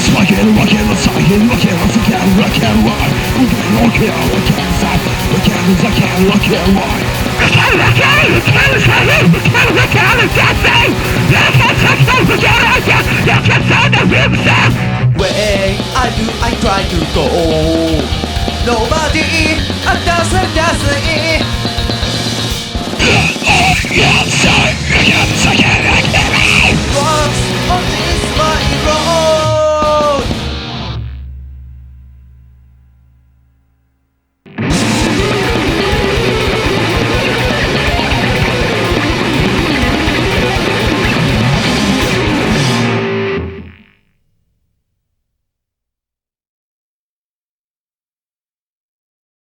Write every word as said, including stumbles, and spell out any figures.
rock and rock and rock and rock and rock and rock and rock rock and rock and rock and stop rock and rock and rock and rock I can't rock and you can't say it you can't rock and you can't say you can't touch me you can't rock and you can't say the river sound Way I do I try to go